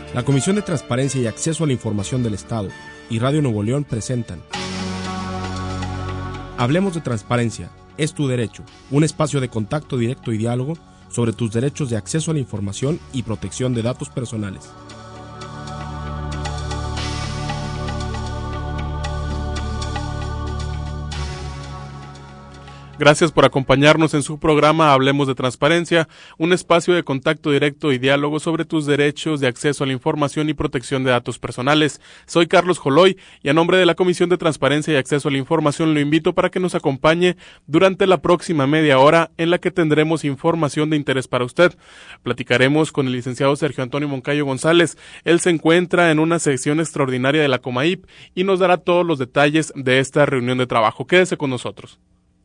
La Comisión de Transparencia y Acceso a la Información del Estado y Radio Nuevo León presentan Hablemos de Transparencia, es tu derecho, un espacio de contacto directo y diálogo sobre tus derechos de acceso a la información y protección de datos personales. Gracias por acompañarnos en su programa Hablemos de Transparencia, un espacio de contacto directo y diálogo sobre tus derechos de acceso a la información y protección de datos personales. Soy Carlos Joloy y a nombre de la Comisión de Transparencia y Acceso a la Información lo invito para que nos acompañe durante la próxima media hora en la que tendremos información de interés para usted. Platicaremos con el licenciado Sergio Antonio Moncayo González. Él se encuentra en una sección extraordinaria de la Comaip y nos dará todos los detalles de esta reunión de trabajo. Quédese con nosotros.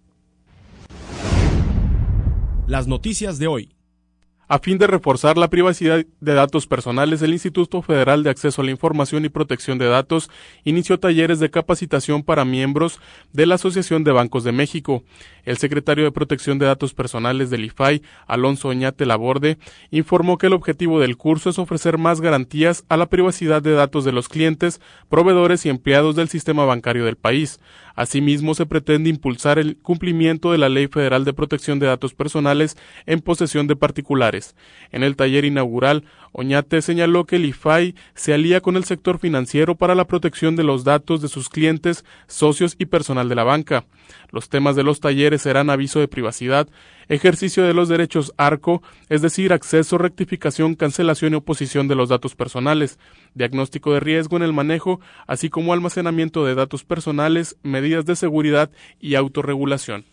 Las noticias de hoy. A fin de reforzar la privacidad de datos personales, el Instituto Federal de Acceso a la Información y Protección de Datos inició talleres de capacitación para miembros de la Asociación de Bancos de México. El secretario de Protección de Datos Personales del IFAI, Alonso Oñate Laborde, informó que el objetivo del curso es ofrecer más garantías a la privacidad de datos de los clientes, proveedores y empleados del sistema bancario del país. Asimismo, se pretende impulsar el cumplimiento de la Ley Federal de Protección de Datos Personales en posesión de particulares. En el taller inaugural, Oñate señaló que el IFAI se alía con el sector financiero para la protección de los datos de sus clientes, socios y personal de la banca. Los temas de los talleres serán aviso de privacidad, ejercicio de los derechos ARCO, es decir, acceso, rectificación, cancelación y oposición de los datos personales, diagnóstico de riesgo en el manejo, así como almacenamiento de datos personales, medidas de seguridad y autorregulación.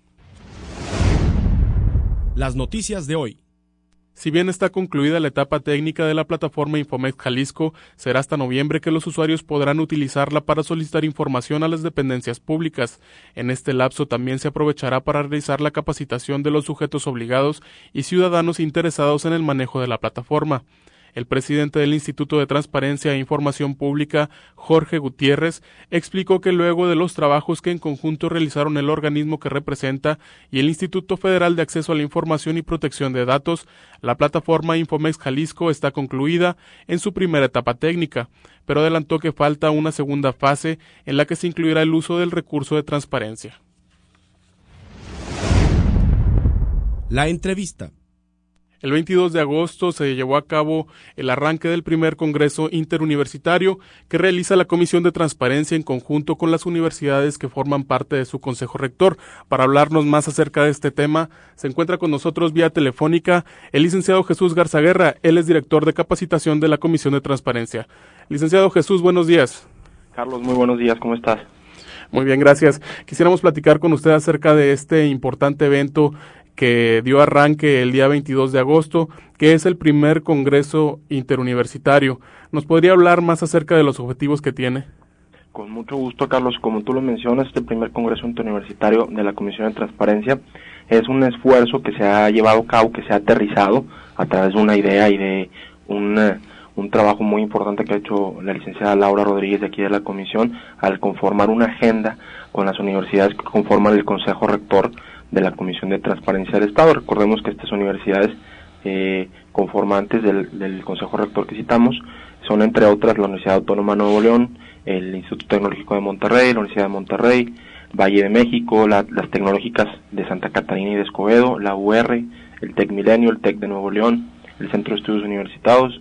Las noticias de hoy. Si bien está concluida la etapa técnica de la plataforma Infomex Jalisco, será hasta noviembre que los usuarios podrán utilizarla para solicitar información a las dependencias públicas. En este lapso también se aprovechará para realizar la capacitación de los sujetos obligados y ciudadanos interesados en el manejo de la plataforma. El presidente del Instituto de Transparencia e Información Pública, Jorge Gutiérrez, explicó que luego de los trabajos que en conjunto realizaron el organismo que representa y el Instituto Federal de Acceso a la Información y Protección de Datos, la plataforma Infomex Jalisco está concluida en su primera etapa técnica, pero adelantó que falta una segunda fase en la que se incluirá el uso del recurso de transparencia. La entrevista. El 22 de agosto se llevó a cabo el arranque del primer Congreso Interuniversitario que realiza la Comisión de Transparencia en conjunto con las universidades que forman parte de su Consejo Rector. Para hablarnos más acerca de este tema, se encuentra con nosotros vía telefónica el licenciado Jesús Garza Guerra. Él es director de capacitación de la Comisión de Transparencia. Licenciado Jesús, buenos días. Carlos, muy buenos días, ¿cómo estás? Muy bien, gracias. Quisiéramos platicar con usted acerca de este importante evento que dio arranque el día 22 de agosto, que es el primer Congreso Interuniversitario. ¿Nos podría hablar más acerca de los objetivos que tiene? Con mucho gusto, Carlos. Como tú lo mencionas, este primer Congreso Interuniversitario de la Comisión de Transparencia es un esfuerzo que se ha llevado a cabo, que se ha aterrizado a través de una idea y de un trabajo muy importante que ha hecho la licenciada Laura Rodríguez de aquí de la Comisión al conformar una agenda con las universidades que conforman el Consejo Rector de la Comisión de Transparencia del Estado. Recordemos que estas universidades conformantes del Consejo Rector que citamos son, entre otras, la Universidad Autónoma de Nuevo León, el Instituto Tecnológico de Monterrey, la Universidad de Monterrey, Valle de México, las tecnológicas de Santa Catarina y de Escobedo, la UR, el TEC Milenio, el TEC de Nuevo León, el Centro de Estudios Universitarios,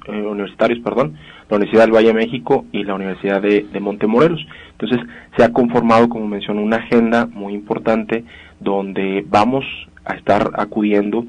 la Universidad del Valle de México y la Universidad de Montemorelos. Entonces, se ha conformado, como mencioné, una agenda muy importante donde vamos a estar acudiendo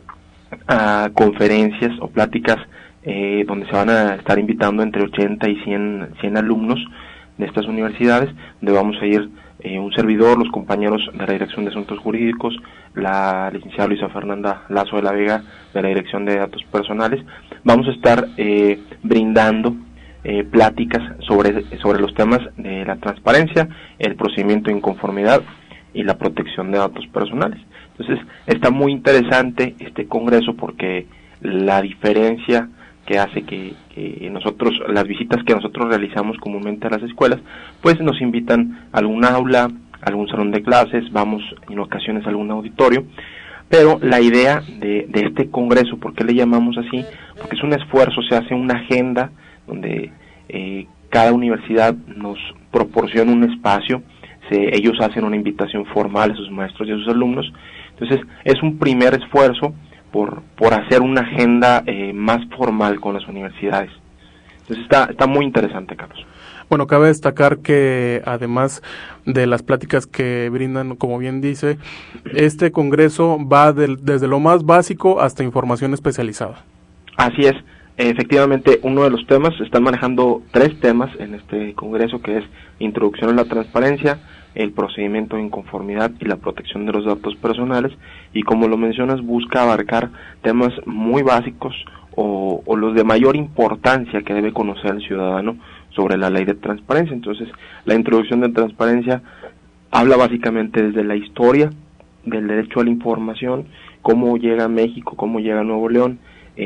a conferencias o pláticas donde se van a estar invitando entre 80 y 100 alumnos de estas universidades, donde vamos a ir un servidor, los compañeros de la Dirección de Asuntos Jurídicos, la licenciada Luisa Fernanda Lazo de la Vega de la Dirección de Datos Personales. Vamos a estar brindando pláticas sobre los temas de la transparencia, el procedimiento de inconformidad y la protección de datos personales. Entonces, está muy interesante este congreso porque la diferencia que hace que nosotros, las visitas que nosotros realizamos comúnmente a las escuelas, pues nos invitan a algún aula, a algún salón de clases, vamos en ocasiones a algún auditorio, Pero la idea de este congreso, ¿por qué le llamamos así? Porque es un esfuerzo, se hace una agenda donde cada universidad nos proporciona un espacio, ellos hacen una invitación formal a sus maestros y a sus alumnos. Entonces es un primer esfuerzo por hacer una agenda más formal con las universidades. Entonces está muy interesante, Carlos. Bueno, cabe destacar que además de las pláticas que brindan, como bien dice, este congreso va desde lo más básico hasta información especializada. Así es. Efectivamente, uno de los temas, están manejando 3 temas en este congreso, que es introducción a la transparencia, el procedimiento de inconformidad y la protección de los datos personales, y como lo mencionas, busca abarcar temas muy básicos o los de mayor importancia que debe conocer el ciudadano sobre la ley de transparencia. Entonces, la introducción de transparencia habla básicamente desde la historia del derecho a la información, cómo llega a México, cómo llega a Nuevo León,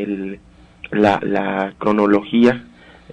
la cronología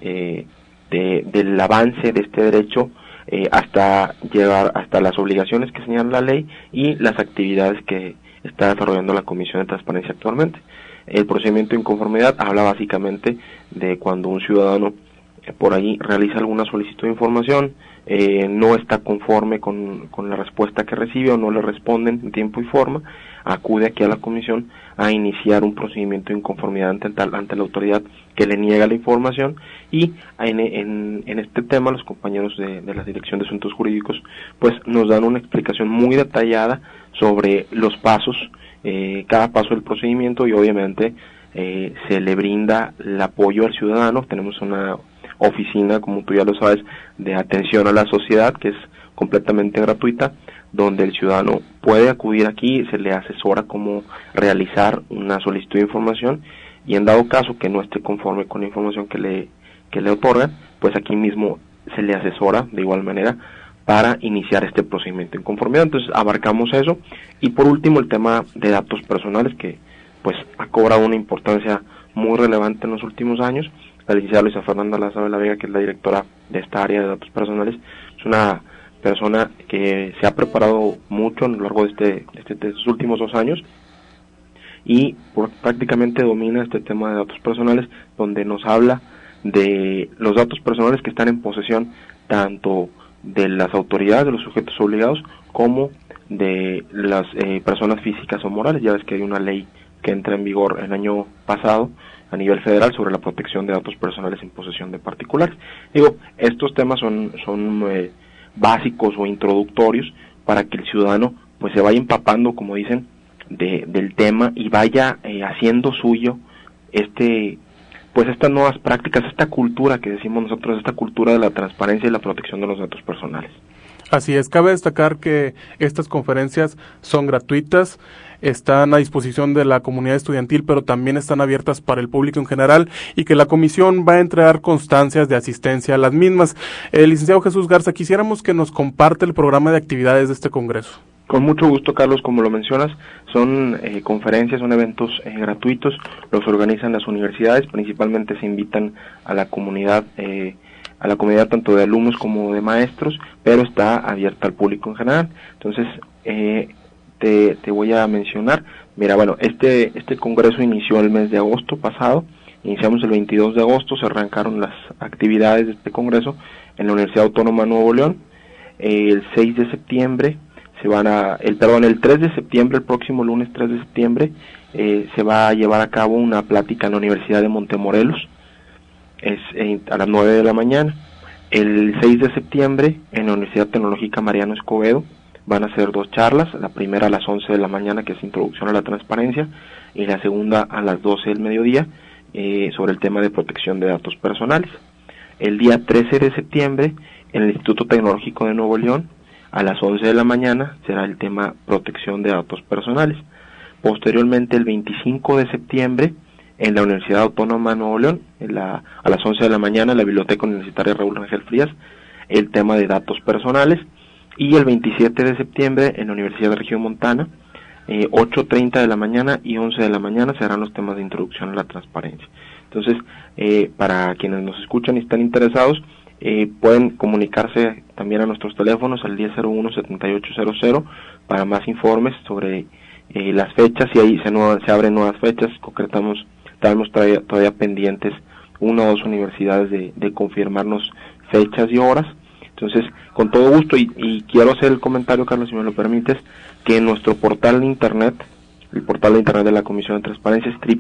del avance de este derecho hasta llegar hasta las obligaciones que señala la ley y las actividades que está desarrollando la Comisión de Transparencia actualmente. El procedimiento de inconformidad habla básicamente de cuando un ciudadano por ahí realiza alguna solicitud de información, no está conforme con la respuesta que recibe o no le responden en tiempo y forma, acude aquí a la comisión a iniciar un procedimiento de inconformidad ante la autoridad que le niega la información, y en este tema los compañeros de la Dirección de Asuntos Jurídicos pues nos dan una explicación muy detallada sobre los pasos, cada paso del procedimiento, y obviamente se le brinda el apoyo al ciudadano. Tenemos una oficina, como tú ya lo sabes, de atención a la sociedad, que es completamente gratuita, donde el ciudadano puede acudir aquí, se le asesora cómo realizar una solicitud de información, y en dado caso que no esté conforme con la información que le otorgan, pues aquí mismo se le asesora de igual manera para iniciar este procedimiento de inconformidad. Entonces abarcamos eso, y por último el tema de datos personales, que pues ha cobrado una importancia muy relevante en los últimos años. La licenciada Luisa Fernanda Lazo de la Vega, que es la directora de esta área de datos personales, es una persona que se ha preparado mucho a lo largo de estos últimos 2 años, y prácticamente domina este tema de datos personales, donde nos habla de los datos personales que están en posesión tanto de las autoridades, de los sujetos obligados, como de las personas físicas o morales. Ya ves que hay una ley que entra en vigor el año pasado a nivel federal sobre la protección de datos personales en posesión de particulares. Estos temas son básicos o introductorios para que el ciudadano pues se vaya empapando, como dicen, del tema, y vaya haciendo suyo estas nuevas prácticas, esta cultura que decimos nosotros, esta cultura de la transparencia y la protección de los datos personales. Así es, cabe destacar que estas conferencias son gratuitas, están a disposición de la comunidad estudiantil, pero también están abiertas para el público en general, y que la comisión va a entregar constancias de asistencia a las mismas. Licenciado Jesús Garza, quisiéramos que nos comparte el programa de actividades de este congreso. Con mucho gusto, Carlos. Como lo mencionas, son conferencias, son eventos gratuitos, los organizan las universidades, principalmente se invitan a la comunidad tanto de alumnos como de maestros, pero está abierta al público en general. Entonces, te voy a mencionar, mira, bueno, este congreso inició el mes de agosto pasado, iniciamos el 22 de agosto, se arrancaron las actividades de este congreso en la Universidad Autónoma de Nuevo León. El 6 de septiembre el 3 de septiembre, el próximo lunes 3 de septiembre, se va a llevar a cabo una plática en la Universidad de Montemorelos, a las 9 de la mañana. El 6 de septiembre, en la Universidad Tecnológica Mariano Escobedo, van a ser 2 charlas, la primera a las 11 de la mañana, que es Introducción a la Transparencia, y la segunda a las 12 del mediodía, sobre el tema de protección de datos personales. El día 13 de septiembre, en el Instituto Tecnológico de Nuevo León, a las 11 de la mañana, será el tema protección de datos personales. Posteriormente, el 25 de septiembre, en la Universidad Autónoma de Nuevo León, a las 11 de la mañana, en la Biblioteca Universitaria Raúl Rangel Frías, el tema de datos personales. Y el 27 de septiembre, en la Universidad de Regiomontana, 8:30 de la mañana y 11 de la mañana serán los temas de introducción a la transparencia. Entonces, para quienes nos escuchan y están interesados, pueden comunicarse también a nuestros teléfonos al 1001-7800 para más informes sobre las fechas, y ahí se abren nuevas fechas. Concretamos, tenemos todavía pendientes 1 o 2 universidades de confirmarnos fechas y horas. Entonces, con todo gusto, y quiero hacer el comentario, Carlos, si me lo permites, que en nuestro portal de internet, el portal de internet de la Comisión de Transparencia es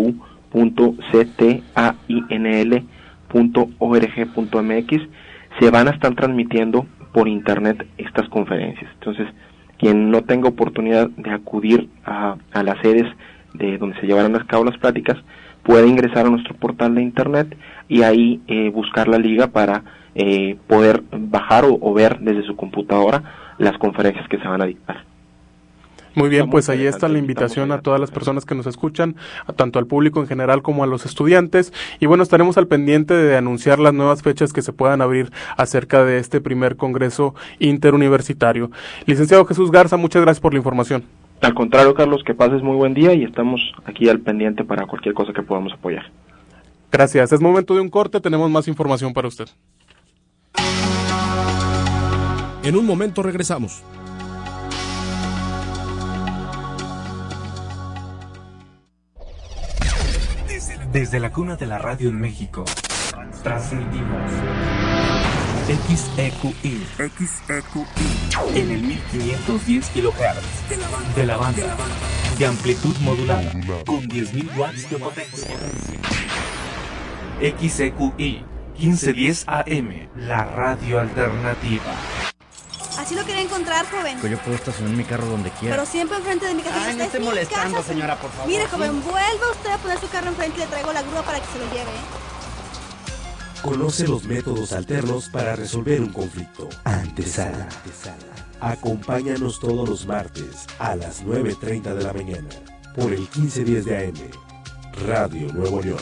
www.ctainl.org.mx. se van a estar transmitiendo por internet estas conferencias. Entonces, quien no tenga oportunidad de acudir a las sedes de donde se llevarán a cabo las pláticas, puede ingresar a nuestro portal de internet y ahí buscar la liga para poder bajar o ver desde su computadora las conferencias que se van a dictar. Muy bien, pues ahí está la invitación a todas las personas que nos escuchan, tanto al público en general como a los estudiantes. Y bueno, estaremos al pendiente de anunciar las nuevas fechas que se puedan abrir acerca de este primer Congreso Interuniversitario. Licenciado Jesús Garza, muchas gracias por la información. Al contrario, Carlos, que pases muy buen día y estamos aquí al pendiente para cualquier cosa que podamos apoyar. Gracias. Es momento de un corte, tenemos más información para usted. En un momento regresamos. Desde la cuna de la radio en México, transmitimos XEQI en el 1510 kHz de la banda de amplitud modulada con 10.000 watts de potencia. XEQI 1510 AM, la radio alternativa. Así lo quería encontrar, joven. Yo puedo estacionar mi carro donde quiera. Pero siempre enfrente de mi casa. Ay, no esté molestando, señora, por favor. Mire, joven, vuelva usted a poner su carro enfrente y le traigo la grúa para que se lo lleve. Conoce los métodos alternos para resolver un conflicto. Antesala. Acompáñanos todos los martes a las 9:30 de la mañana por el 1510 de AM, Radio Nuevo León.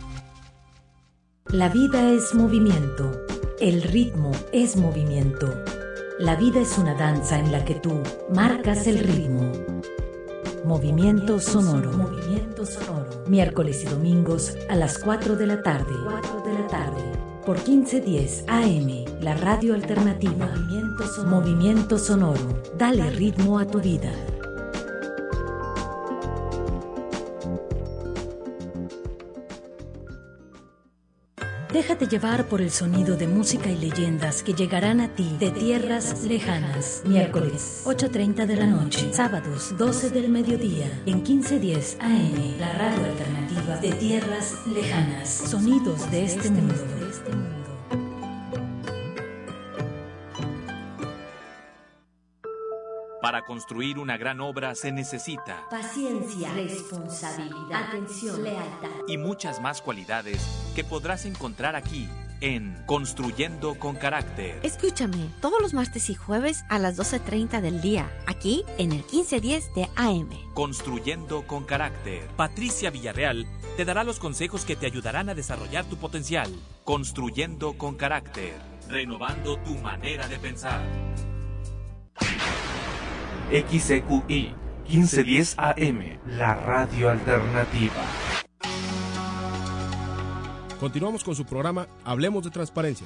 La vida es movimiento. El ritmo es movimiento. La vida es una danza en la que tú marcas el ritmo. Movimiento sonoro. Movimiento sonoro. Miércoles y domingos a las 4 de la tarde. Por 1510 AM, la radio alternativa. Movimiento sonoro. Dale ritmo a tu vida. Déjate llevar por el sonido de música y leyendas que llegarán a ti de tierras lejanas. Miércoles, 8:30 de la noche. Sábados, 12 del mediodía. En 1510 AM, la radio alternativa de tierras lejanas. Sonidos de este mundo. Para construir una gran obra se necesita paciencia, responsabilidad, atención, lealtad y muchas más cualidades que podrás encontrar aquí en Construyendo con Carácter. Escúchame todos los martes y jueves a las 12:30 del día, aquí en el 1510 de AM. Construyendo con Carácter. Patricia Villarreal te dará los consejos que te ayudarán a desarrollar tu potencial. Construyendo con Carácter. Renovando tu manera de pensar. XEQI 1510 AM, la radio alternativa. Continuamos con su programa Hablemos de Transparencia.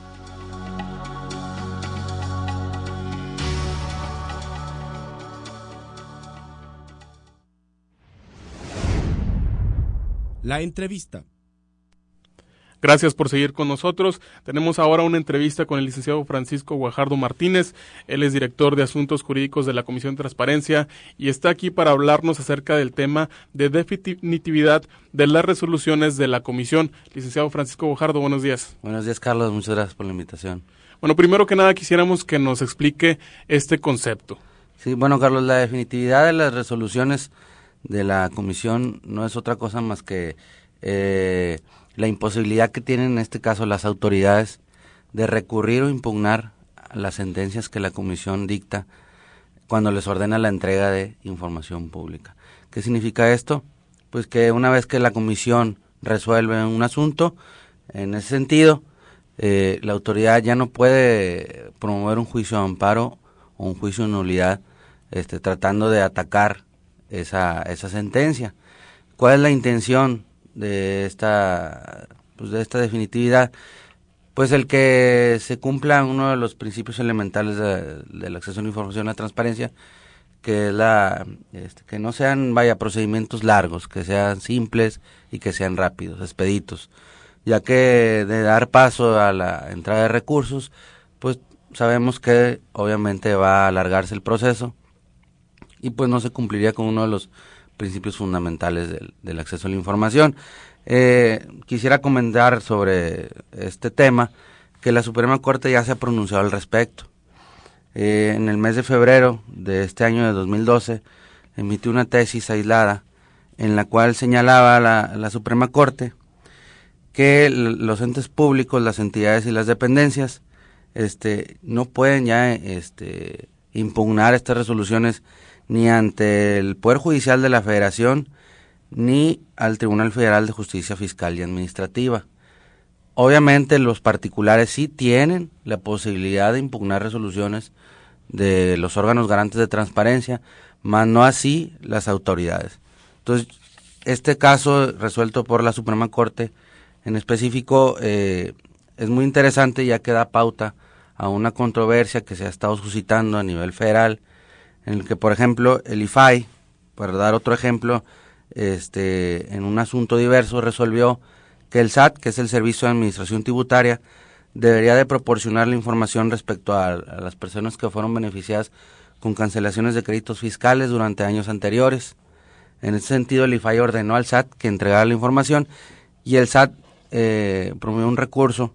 La entrevista. Gracias por seguir con nosotros. Tenemos ahora una entrevista con el licenciado Francisco Guajardo Martínez. Él es director de Asuntos Jurídicos de la Comisión de Transparencia y está aquí para hablarnos acerca del tema de definitividad de las resoluciones de la Comisión. Licenciado Francisco Guajardo, buenos días. Buenos días, Carlos. Muchas gracias por la invitación. Bueno, primero que nada quisiéramos que nos explique este concepto. Sí, bueno, Carlos, la definitividad de las resoluciones de la Comisión no es otra cosa más que la imposibilidad que tienen en este caso las autoridades de recurrir o impugnar las sentencias que la Comisión dicta cuando les ordena la entrega de información pública. ¿Qué significa esto? Pues que una vez que la Comisión resuelve un asunto, en ese sentido, la autoridad ya no puede promover un juicio de amparo o un juicio de nulidad tratando de atacar esa sentencia. ¿Cuál es la intención de esta definitividad? Pues el que se cumpla uno de los principios elementales del acceso a la información y la transparencia, que es que no sean, procedimientos largos, que sean simples y que sean rápidos, expeditos, ya que de dar paso a la entrada de recursos, pues sabemos que obviamente va a alargarse el proceso y pues no se cumpliría con uno de los principios fundamentales del acceso a la información. Quisiera comentar sobre este tema que la Suprema Corte ya se ha pronunciado al respecto. En el mes de febrero de este año de 2012 emitió una tesis aislada en la cual señalaba la Suprema Corte que los entes públicos, las entidades y las dependencias no pueden ya impugnar estas resoluciones ni ante el Poder Judicial de la Federación ni al Tribunal Federal de Justicia Fiscal y Administrativa. Obviamente los particulares sí tienen la posibilidad de impugnar resoluciones de los órganos garantes de transparencia, mas no así las autoridades. Entonces, este caso resuelto por la Suprema Corte en específico es muy interesante, ya que da pauta a una controversia que se ha estado suscitando a nivel federal, en el que, por ejemplo, el IFAI, para dar otro ejemplo, en un asunto diverso resolvió que el SAT, que es el Servicio de Administración Tributaria, debería de proporcionar la información respecto a las personas que fueron beneficiadas con cancelaciones de créditos fiscales durante años anteriores. En ese sentido, el IFAI ordenó al SAT que entregara la información y el SAT promovió un recurso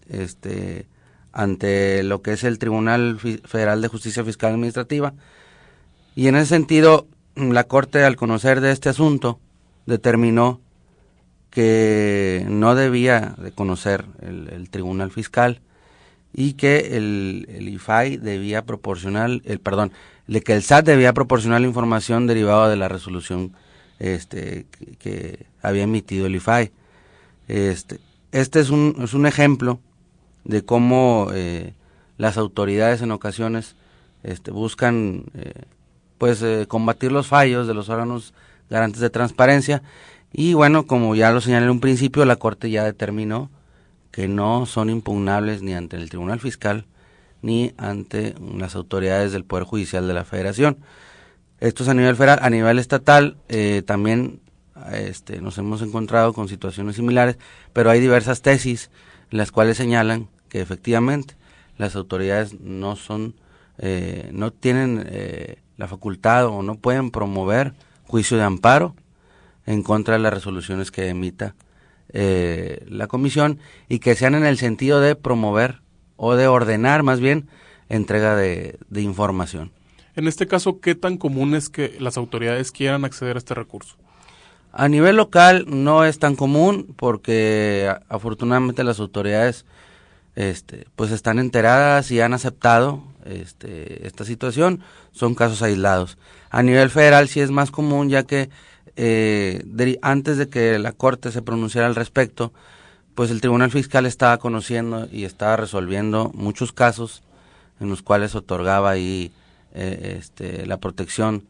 ante lo que es el Tribunal Federal de Justicia Fiscal y Administrativa, y en ese sentido la Corte, al conocer de este asunto, determinó que no debía de conocer el Tribunal Fiscal y que el IFAI debía proporcionar, que el SAT debía proporcionar la información derivada de la resolución que había emitido el IFAI. Este es un ejemplo de cómo las autoridades en ocasiones buscan combatir los fallos de los órganos garantes de transparencia, y bueno, como ya lo señalé en un principio, la Corte ya determinó que no son impugnables ni ante el Tribunal Fiscal ni ante las autoridades del Poder Judicial de la Federación. Esto es a nivel federal. A nivel estatal también nos hemos encontrado con situaciones similares, pero hay diversas tesis en las cuales señalan que efectivamente las autoridades no tienen la facultad o no pueden promover juicio de amparo en contra de las resoluciones que emita la comisión, y que sean en el sentido de promover o de ordenar más bien entrega de información. En este caso, ¿qué tan común es que las autoridades quieran acceder a este recurso? A nivel local no es tan común porque afortunadamente las autoridades pues están enteradas y han aceptado esta situación. Son casos aislados. A nivel federal sí es más común, ya que antes de que la Corte se pronunciara al respecto, pues el Tribunal Fiscal estaba conociendo y estaba resolviendo muchos casos en los cuales otorgaba ahí la protección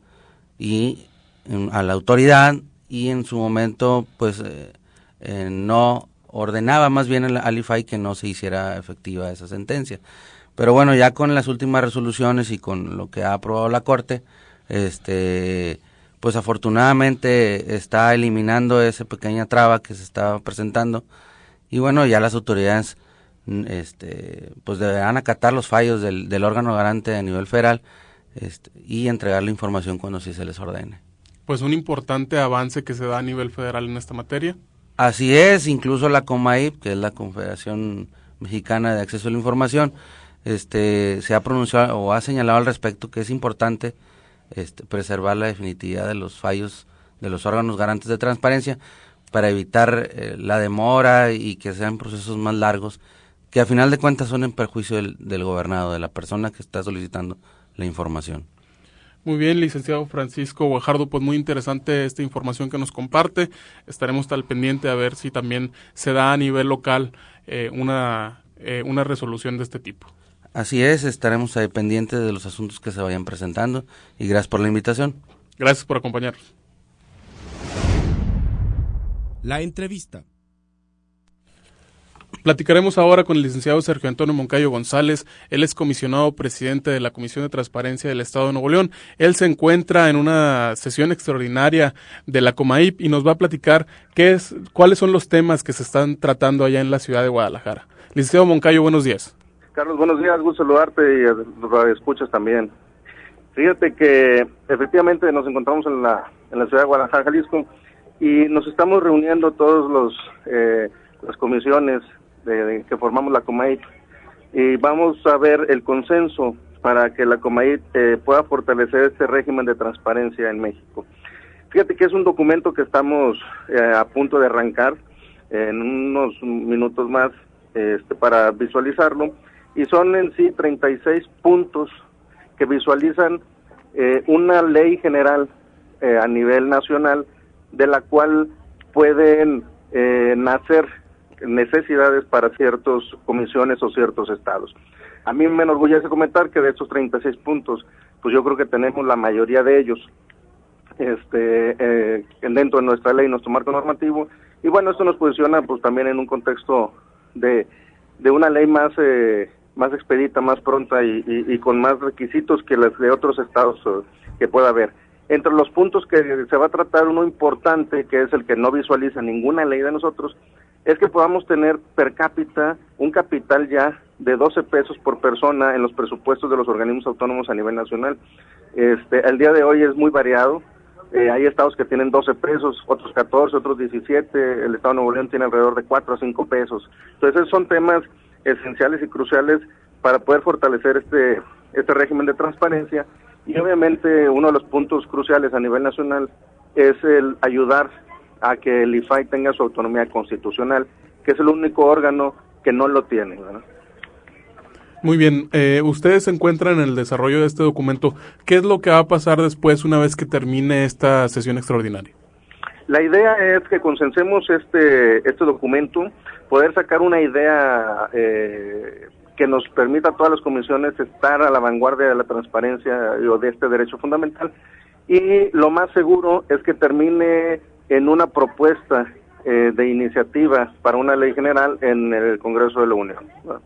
a la autoridad, y en su momento pues no ordenaba más bien al IFAI que no se hiciera efectiva esa sentencia. Pero bueno, ya con las últimas resoluciones y con lo que ha aprobado la Corte, pues afortunadamente está eliminando esa pequeña traba que se estaba presentando, y bueno, ya las autoridades pues deberán acatar los fallos del órgano garante a nivel federal y entregar la información cuando sí se les ordene. Pues un importante avance que se da a nivel federal en esta materia. Así es, incluso la COMAIP, que es la Confederación Mexicana de Acceso a la Información, se ha pronunciado o ha señalado al respecto que es importante preservar la definitividad de los fallos de los órganos garantes de transparencia para evitar la demora y que sean procesos más largos, que a final de cuentas son en perjuicio del gobernado, de la persona que está solicitando la información. Muy bien, licenciado Francisco Guajardo, pues muy interesante esta información que nos comparte. Estaremos al pendiente a ver si también se da a nivel local una resolución de este tipo. Así es, estaremos ahí pendientes de los asuntos que se vayan presentando, y gracias por la invitación. Gracias por acompañarnos. La entrevista. Platicaremos ahora con el licenciado Sergio Antonio Moncayo González. Él es comisionado presidente de la Comisión de Transparencia del Estado de Nuevo León. Él se encuentra en una sesión extraordinaria de la Comaip y nos va a platicar cuáles son los temas que se están tratando allá en la ciudad de Guadalajara. Licenciado Moncayo, buenos días. Carlos, buenos días, gusto saludarte y a los escuchas también. Fíjate que efectivamente nos encontramos en la ciudad de Guadalajara, Jalisco, y nos estamos reuniendo todos las comisiones que formamos la Comaip, y vamos a ver el consenso para que la Comaip pueda fortalecer este régimen de transparencia en México. Fíjate que es un documento que estamos a punto de arrancar en unos minutos más para visualizarlo, y son en sí 36 puntos que visualizan una ley general a nivel nacional de la cual pueden nacer necesidades para ciertas comisiones o ciertos estados. A mí me enorgullece comentar que de estos 36 puntos, pues yo creo que tenemos la mayoría de ellos dentro de nuestra ley, nuestro marco normativo, y bueno, esto nos posiciona pues también en un contexto de una ley más expedita, más pronta y con más requisitos que las de otros estados que pueda haber. Entre los puntos que se va a tratar, uno importante, que es el que no visualiza ninguna ley de nosotros, es que podamos tener per cápita un capital ya de 12 pesos por persona en los presupuestos de los organismos autónomos a nivel nacional. El día de hoy es muy variado. Hay estados que tienen 12 pesos, otros 14, otros 17, el estado de Nuevo León tiene alrededor de 4 a 5 pesos. Entonces son temas esenciales y cruciales para poder fortalecer este régimen de transparencia, y obviamente uno de los puntos cruciales a nivel nacional es el ayudar a que el IFAI tenga su autonomía constitucional, que es el único órgano que no lo tiene, ¿verdad? Muy bien, ustedes se encuentran en el desarrollo de este documento. ¿Qué es lo que va a pasar después una vez que termine esta sesión extraordinaria? La idea es que consensemos este documento, poder sacar una idea que nos permita a todas las comisiones estar a la vanguardia de la transparencia o de este derecho fundamental, y lo más seguro es que termine en una propuesta de iniciativa para una ley general en el Congreso de la Unión.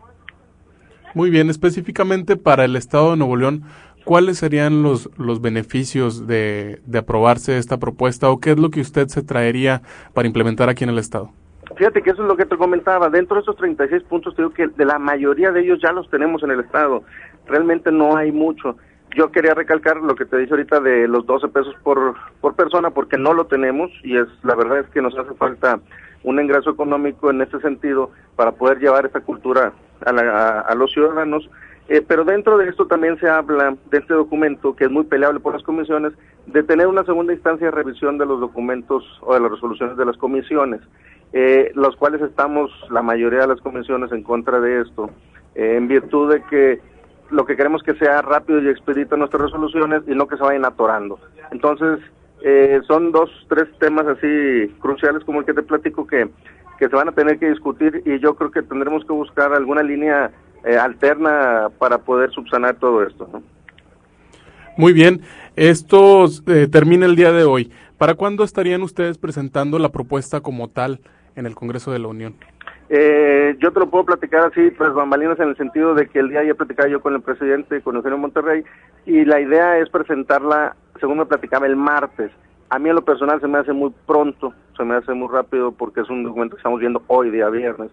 Muy bien, específicamente para el Estado de Nuevo León, ¿cuáles serían los beneficios de aprobarse esta propuesta, o qué es lo que usted se traería para implementar aquí en el Estado? Fíjate que eso es lo que te comentaba. Dentro de estos 36 puntos, te digo que de la mayoría de ellos ya los tenemos en el Estado. Realmente no hay mucho. Yo quería recalcar lo que te dije ahorita de los 12 pesos por persona, porque no lo tenemos, y la verdad es que nos hace falta un ingreso económico en este sentido para poder llevar esta cultura a los ciudadanos. Pero dentro de esto también se habla de este documento, que es muy peleable por las comisiones, de tener una segunda instancia de revisión de los documentos o de las resoluciones de las comisiones, los cuales estamos, la mayoría de las comisiones, en contra de esto, en virtud de que lo que queremos que sea rápido y expedito nuestras resoluciones y no que se vayan atorando. Entonces, son 3 temas así cruciales como el que te platico que se van a tener que discutir, y yo creo que tendremos que buscar alguna línea alterna para poder subsanar todo esto, ¿no? Muy bien, esto termina el día de hoy. ¿Para cuándo estarían ustedes presentando la propuesta como tal en el Congreso de la Unión? Yo te lo puedo platicar así, tras bambalinas, en el sentido de que el día ayer platicaba yo con el presidente, con Eugenio Monterrey, y la idea es presentarla, según me platicaba, el martes. A mí en lo personal se me hace muy pronto, se me hace muy rápido, porque es un documento que estamos viendo hoy, día viernes,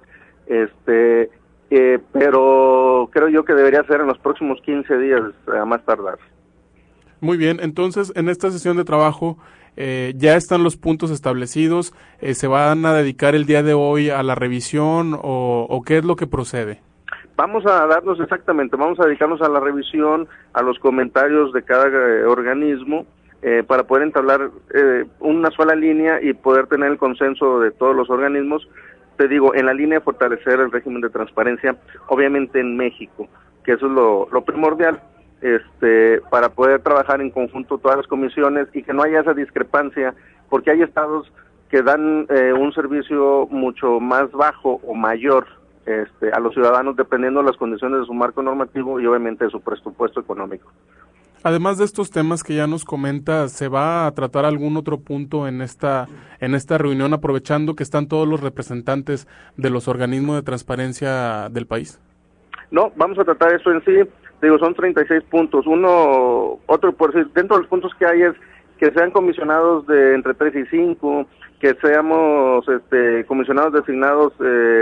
pero creo yo que debería ser en los próximos 15 días, a más tardar. Muy bien, entonces en esta sesión de trabajo ya están los puntos establecidos. ¿Se van a dedicar el día de hoy a la revisión o qué es lo que procede? Vamos a dedicarnos a la revisión, a los comentarios de cada organismo, para poder entablar una sola línea y poder tener el consenso de todos los organismos. Te digo, en la línea de fortalecer el régimen de transparencia, obviamente en México, que eso es lo primordial, para poder trabajar en conjunto todas las comisiones y que no haya esa discrepancia, porque hay estados que dan un servicio mucho más bajo o mayor a los ciudadanos, dependiendo de las condiciones de su marco normativo y obviamente de su presupuesto económico. Además de estos temas que ya nos comenta, ¿se va a tratar algún otro punto en esta reunión, aprovechando que están todos los representantes de los organismos de transparencia del país? No, vamos a tratar eso en sí. Digo, son 36 puntos. Otro por decir, dentro de los puntos que hay es que sean comisionados de entre 3 y 5, que seamos comisionados designados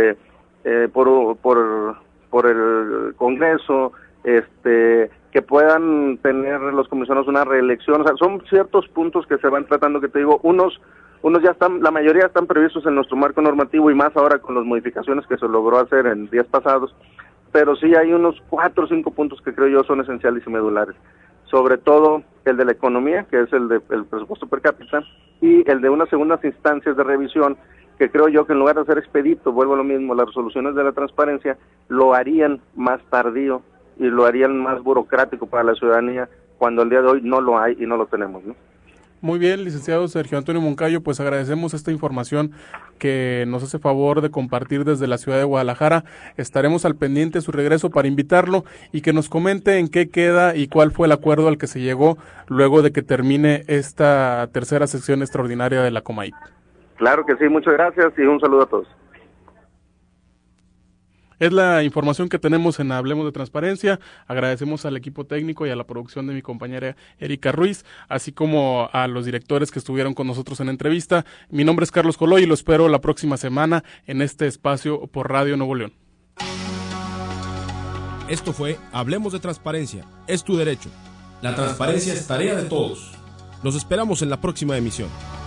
por el Congreso, que puedan tener los comisionados una reelección. O sea, son ciertos puntos que se van tratando, que te digo, unos ya están, la mayoría están previstos en nuestro marco normativo, y más ahora con las modificaciones que se logró hacer en días pasados, pero sí hay unos 4 o 5 puntos que creo yo son esenciales y medulares, sobre todo el de la economía, que es el presupuesto per cápita, y el de unas segundas instancias de revisión, que creo yo que en lugar de ser expedito, vuelvo a lo mismo, las resoluciones de la transparencia lo harían más tardío y lo harían más burocrático para la ciudadanía, cuando el día de hoy no lo hay y no lo tenemos, ¿no? Muy bien, licenciado Sergio Antonio Moncayo, pues agradecemos esta información que nos hace favor de compartir desde la ciudad de Guadalajara. Estaremos al pendiente de su regreso para invitarlo y que nos comente en qué queda y cuál fue el acuerdo al que se llegó luego de que termine esta tercera sección extraordinaria de la Comahit. Claro que sí, muchas gracias y un saludo a todos. Es la información que tenemos en Hablemos de Transparencia. Agradecemos al equipo técnico y a la producción de mi compañera Erika Ruiz, así como a los directores que estuvieron con nosotros en la entrevista. Mi nombre es Carlos Coloy y lo espero la próxima semana en este espacio por Radio Nuevo León. Esto fue Hablemos de Transparencia. Es tu derecho. La transparencia es tarea de todos. Los esperamos en la próxima emisión.